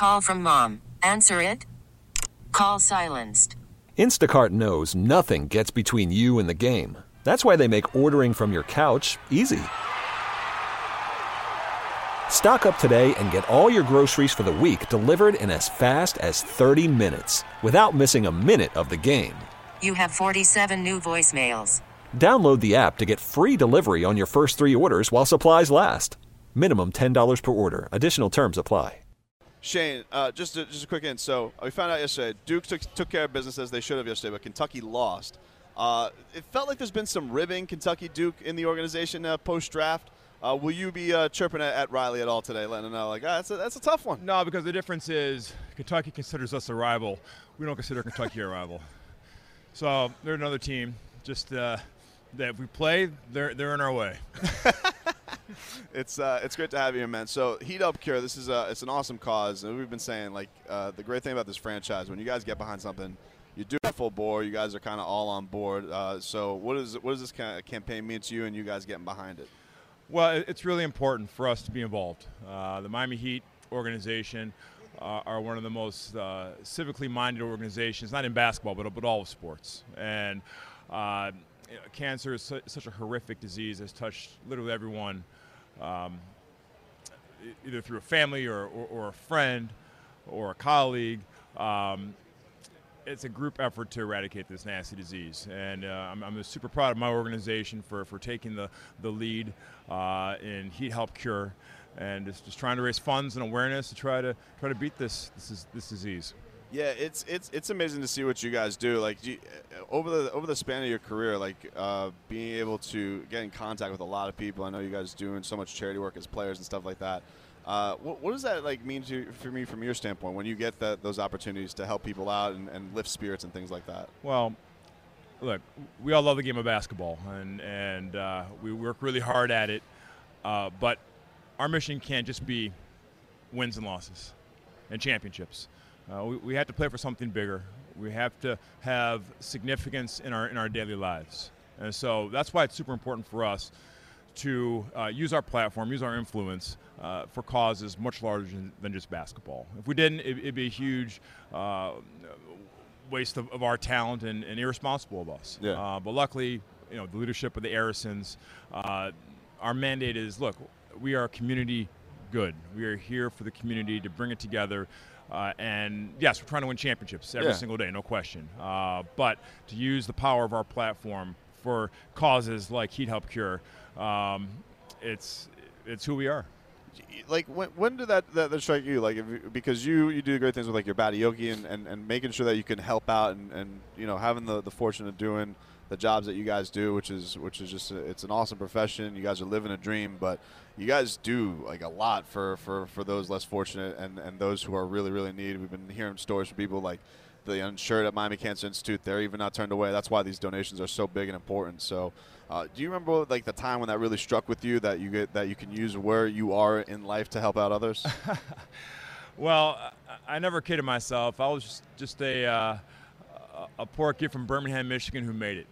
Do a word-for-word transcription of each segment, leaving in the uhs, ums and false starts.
Call from mom. Answer it. Call silenced. Instacart knows nothing gets between you and the game. That's why they make ordering from your couch easy. Stock up today and get all your groceries for the week delivered in as fast as thirty minutes without missing a minute of the game. You have forty-seven new voicemails. Download the app to get free delivery on your first three orders while supplies last. Minimum ten dollars per order. Additional terms apply. Shane, uh, just, a, just a quick hint. So we found out yesterday Duke took, took care of business as they should have yesterday, but Kentucky lost. Uh, it felt like there's been some ribbing, Kentucky-Duke, in the organization uh, post-draft. Uh, will you be uh, chirping at, at Riley at all today, letting him know, like, ah, that's, a, that's a tough one? No, because the difference is Kentucky considers us a rival. We don't consider Kentucky a rival. So they're another team. Just uh, that if we play, they're, they're in our way. It's uh, it's great to have you, man. So Heat Up Cure, this is a, it's an awesome cause. And we've been saying, like, uh, the great thing about this franchise, when you guys get behind something, you do it full bore. You guys are kind of all on board. Uh, so what, is, what does this kind of campaign mean to you and you guys getting behind it? Well, it's really important for us to be involved. Uh, the Miami Heat organization uh, are one of the most uh, civically minded organizations, not in basketball, but, but all of sports. And uh, you know, cancer is su- such a horrific disease. It's touched literally everyone. Um, either through a family or, or, or a friend or a colleague. Um, it's a group effort to eradicate this nasty disease. And uh, I'm, I'm super proud of my organization for, for taking the, the lead uh, in Heat Help Cure and just, just trying to raise funds and awareness to try to try to beat this this, this disease. Yeah, it's it's it's amazing to see what you guys do. Like you, over the over the span of your career, like uh, being able to get in contact with a lot of people. I know you guys doing so much charity work as players and stuff like that. Uh, what, what does that like mean to for me from your standpoint when you get that those opportunities to help people out and, and lift spirits and things like that? Well, look, we all love the game of basketball, and and uh, we work really hard at it. Uh, but our mission can't just be wins and losses and championships. Uh, we, we have to play for something bigger. We have to have significance in our in our daily lives. And so that's why it's super important for us to uh, use our platform, use our influence uh, for causes much larger than, than just basketball. If we didn't, it, it'd be a huge uh, waste of, of our talent and, and irresponsible of us. Yeah. Uh, but luckily, you know, the leadership of the Arisons, uh, our mandate is, look, we are community good. We are here for the community to bring it together. Uh, and, yes, we're trying to win championships every yeah. single day, no question. Uh, but to use the power of our platform for causes like Heat Help Cure, um, it's it's who we are. Like, when when did that, that, that strike you? Like, if you, because you, you do great things with, like, your Badioki and, and, and making sure that you can help out and, and you know, having the, the fortune of doing the jobs that you guys do, which is which is just a, it's an awesome profession. You guys are living a dream, but you guys do like a lot for, for, for those less fortunate and, and those who are really, really in need. We've been hearing stories from people like the uninsured at Miami Cancer Institute. They're even not turned away. That's why these donations are so big and important. So uh, do you remember like the time when that really struck with you that you get that you can use where you are in life to help out others? Well, I, I never kidded myself. I was just, just a, uh, a poor kid from Birmingham, Michigan who made it.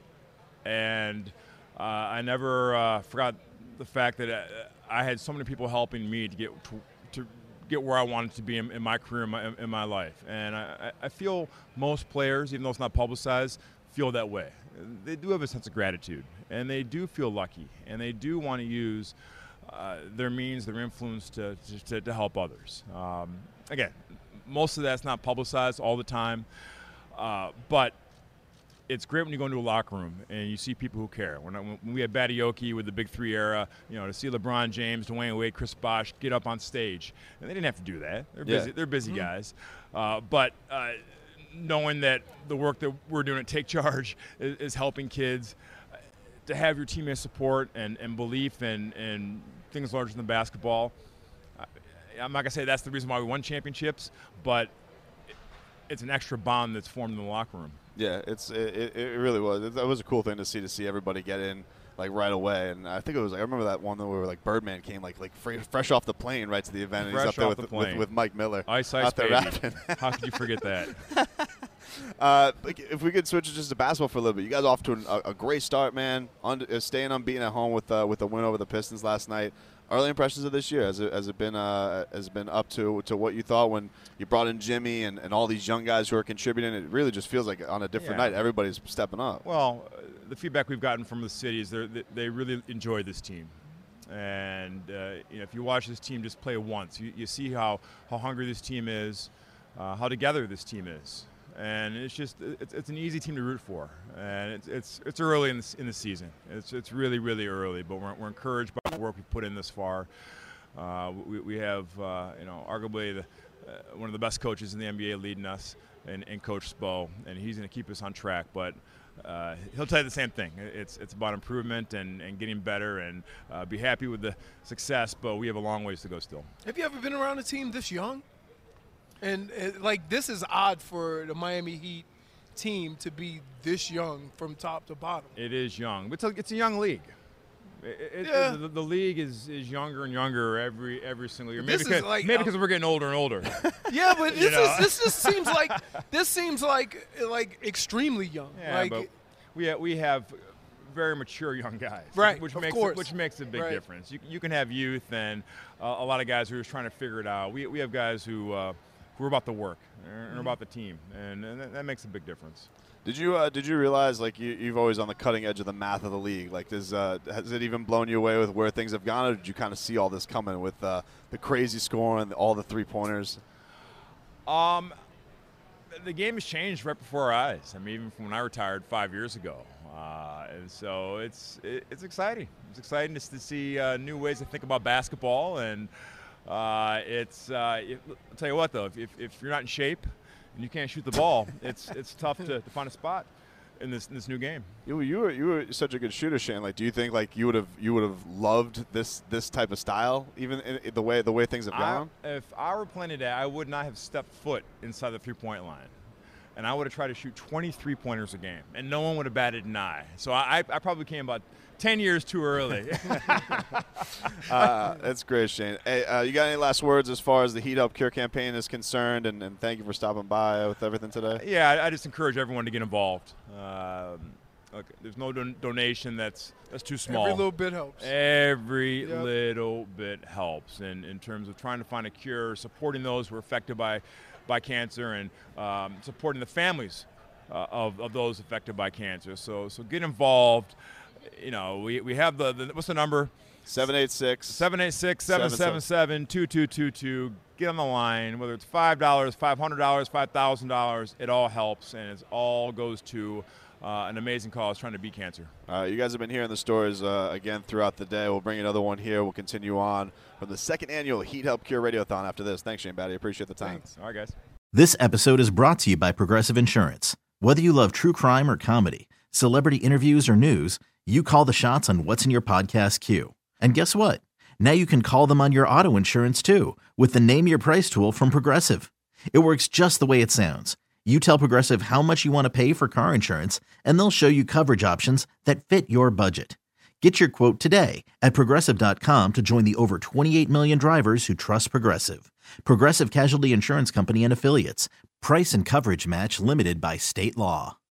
And uh, I never uh, forgot the fact that I, I had so many people helping me to get to, to get where I wanted to be in, in my career, in my, in my life. And I, I feel most players, even though it's not publicized, feel that way. They do have a sense of gratitude, and they do feel lucky, and they do want to use uh, their means, their influence to, to, to help others. Um, again, most of that's not publicized all the time, uh, but it's great when you go into a locker room and you see people who care. When, I, when we had Badioki with the Big Three era, you know, to see LeBron James, Dwayne Wade, Chris Bosh get up on stage, and they didn't have to do that. They're yeah. busy. They're busy mm-hmm. guys, uh, but uh, knowing that the work that we're doing at Take Charge is, is helping kids, to have your teammates' support and, and belief and and things larger than basketball. I'm not gonna say that's the reason why we won championships, but it's an extra bond that's formed in the locker room. Yeah, it's it, it really was. It, it was a cool thing to see to see everybody get in like right away. And I think it was like I remember that one that where like Birdman came like like free, fresh off the plane right to the event, and fresh he's up there off with, the with with Mike Miller. Ice Ice out there baby. rapping. How could you forget that? uh, if we could switch just to basketball for a little bit, you guys off to an, a, a great start, man. Un, uh, staying unbeaten at home with uh, with a win over the Pistons last night. Early impressions of this year, has it, has it been uh, has it been up to to what you thought when you brought in Jimmy and, and all these young guys who are contributing? It really just feels like on a different Yeah. night, everybody's stepping up. Well, uh, the feedback we've gotten from the city is they they really enjoy this team. And uh, you know, if you watch this team just play once, you, you see how, how hungry this team is, uh, how together this team is. And it's just it's, it's an easy team to root for, and it's it's, it's early in the, in the season. It's it's really really early, but we're, we're encouraged by the work we put in this far. Uh, we, we have uh, you know arguably the, uh, one of the best coaches in the N B A leading us, and, and Coach Spo, and he's going to keep us on track. But uh, he'll tell you the same thing. It's it's about improvement and, and getting better, and uh, be happy with the success. But we have a long ways to go still. Have you ever been around a team this young? And, uh, like, this is odd for the Miami Heat team to be this young from top to bottom. It is young. It's a, it's a young league. It, it, Yeah. the, the league is, is younger and younger every every single year. Maybe This is because, like, maybe um, because we're getting older and older. Yeah, but this know? is this just seems like this seems like like extremely young. Yeah, like, but we have, we have very mature young guys, Right, Which of makes course. It, which makes a big Right. difference. You you can have youth and uh, a lot of guys who are just trying to figure it out. We we have guys who uh, who are about the work and Mm-hmm. about the team, and, and that, that makes a big difference. Did you uh, did you realize like you, you've always on the cutting edge of the math of the league? Like, does uh, has it even blown you away with where things have gone, or did you kind of see all this coming with uh, the crazy scoring, all the three pointers? Um, the game has changed right before our eyes. I mean, even from when I retired five years ago, uh, and so it's it, it's exciting. It's exciting just to see uh, new ways to think about basketball, and uh, it's. Uh, if, I'll tell you what, though, if, if if you're not in shape and you can't shoot the ball, it's it's tough to, to find a spot in this in this new game. You you were you were such a good shooter, Shane. Like, do you think like you would have you would have loved this this type of style, even in, in the way the way things have I, gone? if I were playing today, I would not have stepped foot inside the three-point line. And I would have tried to shoot twenty-three pointers a game, and no one would have batted an eye. So I, I probably came about ten years too early. uh, that's great, Shane. Hey, uh, you got any last words as far as the Heat Up Cure campaign is concerned? And, and thank you for stopping by with everything today. Yeah, I, I just encourage everyone to get involved. Um, look, there's no don- donation that's that's too small. every little bit helps. Every Yep. little bit helps in, in terms of trying to find a cure, supporting those who are affected by, by cancer, and um, supporting the families uh, of, of those affected by cancer. So so get involved. You know, we, we have the, the what's the number? seven eight six seven eight six, seven seven seven, two two two two. Get on the line. Whether it's five dollars, five hundred dollars, five thousand dollars, it all helps, and it all goes to uh, an amazing cause trying to beat cancer. Uh, you guys have been hearing the stories uh, again throughout the day. We'll bring another one here. We'll continue on from the second annual Heat Help Cure Radiothon after this. Thanks, Shane Batty. Appreciate the time. Thanks. All right, guys. This episode is brought to you by Progressive Insurance. Whether you love true crime or comedy, celebrity interviews or news, you call the shots on what's in your podcast queue. And guess what? Now you can call them on your auto insurance too with the Name Your Price tool from Progressive. It works just the way it sounds. You tell Progressive how much you want to pay for car insurance, and they'll show you coverage options that fit your budget. Get your quote today at Progressive dot com to join the over twenty-eight million drivers who trust Progressive. Progressive Casualty Insurance Company and Affiliates. Price and coverage match limited by state law.